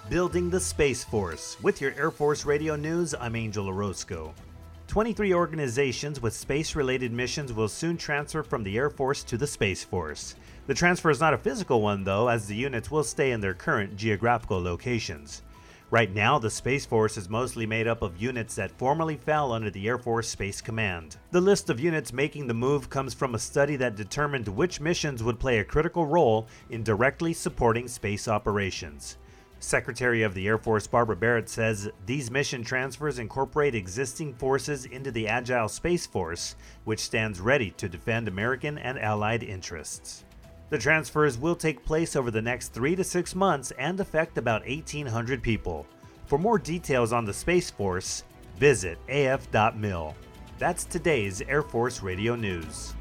Building the Space Force. With your Air Force Radio News, I'm Angel Orozco. 23 organizations with space-related missions will soon transfer from the Air Force to the Space Force. The transfer is not a physical one, though, as the units will stay in their current geographical locations. Right now, the Space Force is mostly made up of units that formerly fell under the Air Force Space Command. The list of units making the move comes from a study that determined which missions would play a critical role in directly supporting space operations. Secretary of the Air Force Barbara Barrett says these mission transfers incorporate existing forces into the Agile Space Force, which stands ready to defend American and allied interests. The transfers will take place over the next 3 to 6 months and affect about 1,800 people. For more details on the Space Force, visit af.mil. That's today's Air Force Radio News.